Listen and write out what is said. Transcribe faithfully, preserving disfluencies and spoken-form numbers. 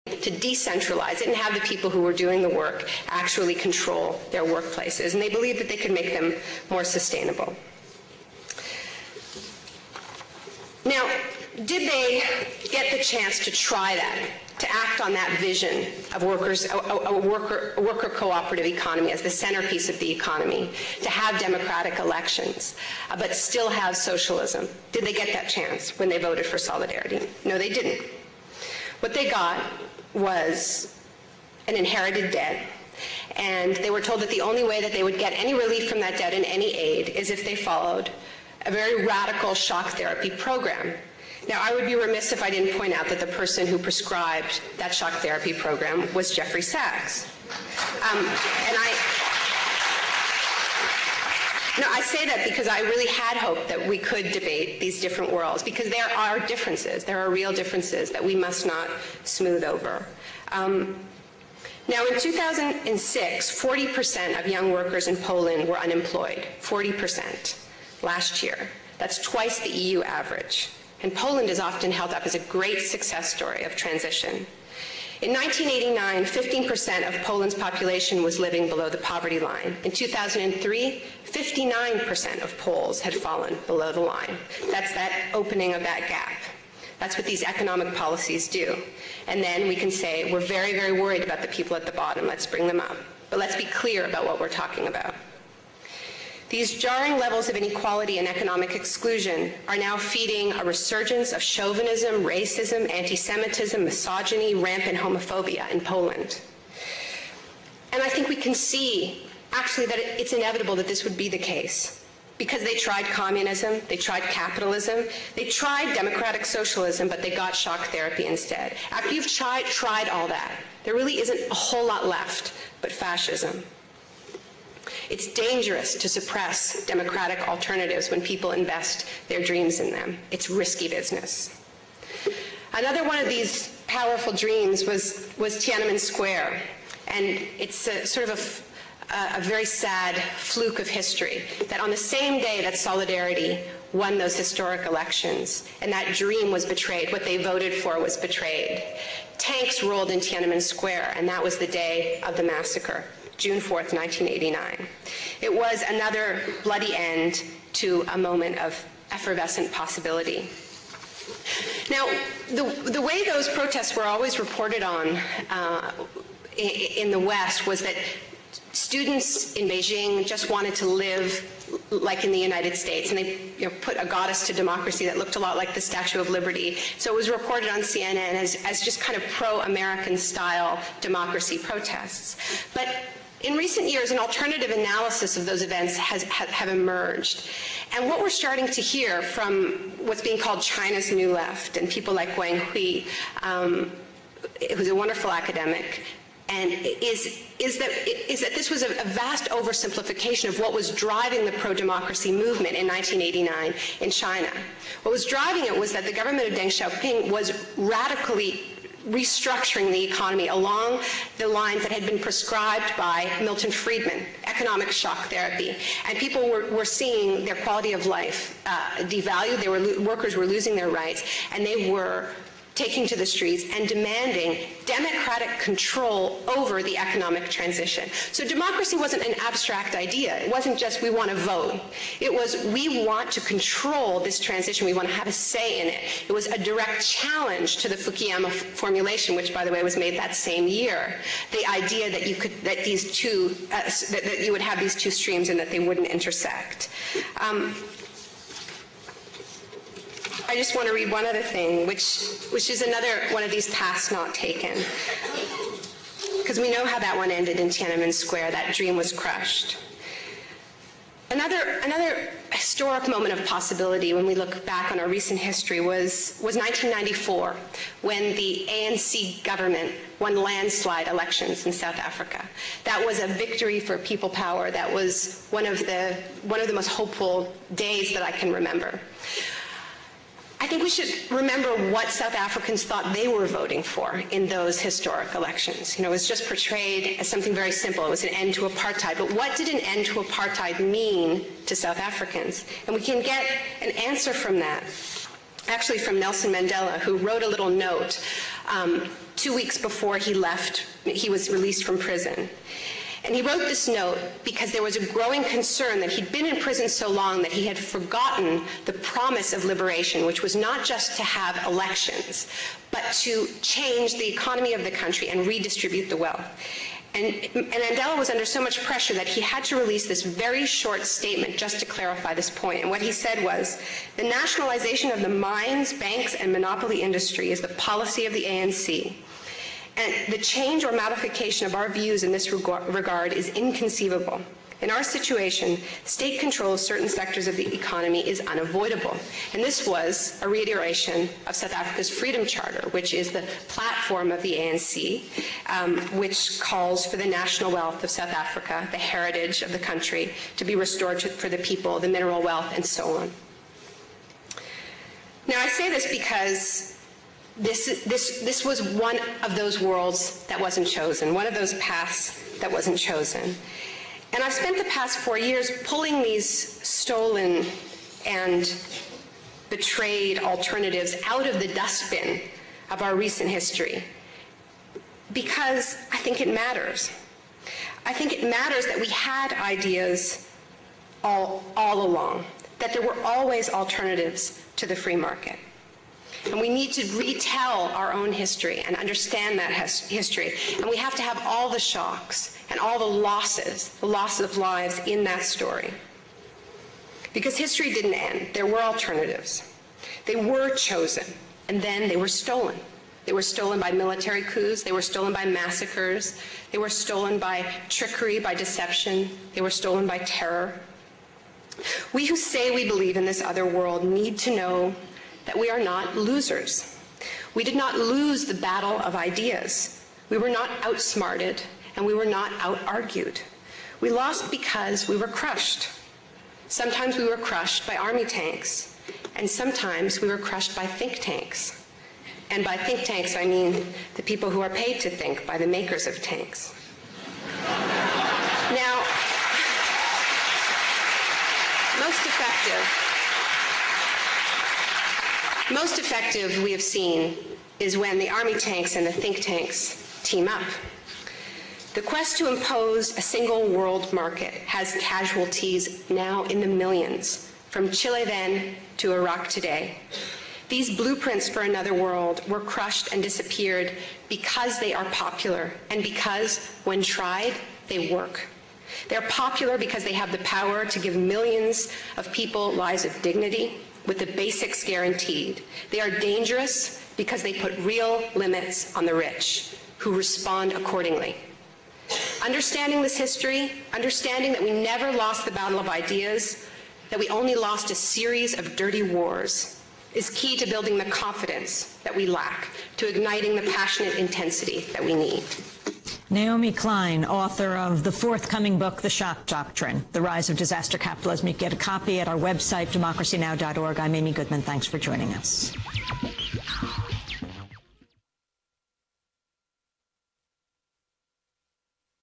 to decentralize it and have the people who were doing the work actually control their workplaces. And they believed that they could make them more sustainable. Now, did they get the chance to try that, to act on that vision of workers, a, a, worker, a worker cooperative economy as the centerpiece of the economy, to have democratic elections, uh, but still have socialism? Did they get that chance when they voted for Solidarity? No, they didn't. What they got was an inherited debt, and they were told that the only way that they would get any relief from that debt and any aid is if they followed a very radical shock therapy program. Now, I would be remiss if I didn't point out that the person who prescribed that shock therapy program was Jeffrey Sachs. Um, and I, no, I say that because I really had hoped that we could debate these different worlds, because there are differences. There are real differences that we must not smooth over. Um, now, in two thousand six, forty percent of young workers in Poland were unemployed, forty percent last year. That's twice the E U average. And Poland is often held up as a great success story of transition. In nineteen eighty-nine, fifteen percent of Poland's population was living below the poverty line. In two thousand three, fifty-nine percent of Poles had fallen below the line. That's that opening of that gap. That's what these economic policies do. And then we can say, we're very, very worried about the people at the bottom. Let's bring them up. But let's be clear about what we're talking about. These jarring levels of inequality and economic exclusion are now feeding a resurgence of chauvinism, racism, anti-Semitism, misogyny, rampant homophobia in Poland. And I think we can see, actually, that it's inevitable that this would be the case, because they tried communism, they tried capitalism, they tried democratic socialism, but they got shock therapy instead. After you've tried, tried all that, there really isn't a whole lot left but fascism. It's dangerous to suppress democratic alternatives when people invest their dreams in them. It's risky business. Another one of these powerful dreams was, was Tiananmen Square. And it's a, sort of a, a very sad fluke of history, that on the same day that Solidarity won those historic elections, and that dream was betrayed, what they voted for was betrayed, tanks rolled in Tiananmen Square, and that was the day of the massacre. June fourth, nineteen eighty-nine. It was another bloody end to a moment of effervescent possibility. Now, the, the way those protests were always reported on uh, in the West was that students in Beijing just wanted to live like in the United States, and they you know, put a goddess to democracy that looked a lot like the Statue of Liberty. So it was reported on C N N as, as just kind of pro-American style democracy protests. But in recent years, an alternative analysis of those events has ha, have emerged. And what we're starting to hear from what's being called China's New Left, and people like Wang Hui, um, who's a wonderful academic, and is, is, that, is that this was a, a vast oversimplification of what was driving the pro-democracy movement in nineteen eighty-nine in China. What was driving it was that the government of Deng Xiaoping was radically restructuring the economy along the lines that had been prescribed by Milton Friedman, economic shock therapy. And people were, were seeing their quality of life uh, devalued. They were, workers were losing their rights, and they were taking to the streets and demanding democratic control over the economic transition. So democracy wasn't an abstract idea. It wasn't just we want to vote. It was we want to control this transition. We want to have a say in it. It was a direct challenge to the Fukuyama formulation, which, by the way, was made that same year. The idea that you could, that these two, uh, that, that you would have these two streams and that they wouldn't intersect. Um, I just want to read one other thing, which, which is another one of these paths not taken. Because we know how that one ended in Tiananmen Square. That dream was crushed. Another, another historic moment of possibility when we look back on our recent history was, was nineteen ninety-four, when the A N C government won landslide elections in South Africa. That was a victory for people power. That was one of the, one of the most hopeful days that I can remember. I think we should remember what South Africans thought they were voting for in those historic elections. You know, it was just portrayed as something very simple. It was an end to apartheid. But what did an end to apartheid mean to South Africans? And we can get an answer from that, actually from Nelson Mandela, who wrote a little note um, two weeks before he left, he was released from prison. And he wrote this note because there was a growing concern that he'd been in prison so long that he had forgotten the promise of liberation, which was not just to have elections, but to change the economy of the country and redistribute the wealth. And, and Mandela was under so much pressure that he had to release this very short statement just to clarify this point. And what he said was, the nationalization of the mines, banks, and monopoly industry is the policy of the A N C. And the change or modification of our views in this regard is inconceivable. In our situation, state control of certain sectors of the economy is unavoidable. And this was a reiteration of South Africa's Freedom Charter, which is the platform of the A N C, um, which calls for the national wealth of South Africa, the heritage of the country, to be restored to, for the people, the mineral wealth, and so on. Now, I say this because This, this, this was one of those worlds that wasn't chosen, one of those paths that wasn't chosen. And I've spent the past four years pulling these stolen and betrayed alternatives out of the dustbin of our recent history because I think it matters. I think it matters that we had ideas all, all along, that there were always alternatives to the free market. And we need to retell our own history and understand that history. And we have to have all the shocks and all the losses, the losses of lives in that story. Because history didn't end. There were alternatives. They were chosen, and then they were stolen. They were stolen by military coups. They were stolen by massacres. They were stolen by trickery, by deception. They were stolen by terror. We who say we believe in this other world need to know that we are not losers. We did not lose the battle of ideas. We were not outsmarted, and we were not out-argued. We lost because we were crushed. Sometimes we were crushed by army tanks, and sometimes we were crushed by think tanks. And by think tanks, I mean the people who are paid to think, by the makers of tanks. Now, most effective, Most effective, we have seen, is when the army tanks and the think tanks team up. The quest to impose a single world market has casualties now in the millions, from Chile then to Iraq today. These blueprints for another world were crushed and disappeared because they are popular and because, when tried, they work. They're popular because they have the power to give millions of people lives of dignity, with the basics guaranteed. They are dangerous because they put real limits on the rich, who respond accordingly. Understanding this history, understanding that we never lost the battle of ideas, that we only lost a series of dirty wars, is key to building the confidence that we lack, to igniting the passionate intensity that we need. Naomi Klein, author of the forthcoming book, The Shock Doctrine, The Rise of Disaster Capitalism. You can get a copy at our website, democracy now dot org. I'm Amy Goodman. Thanks for joining us.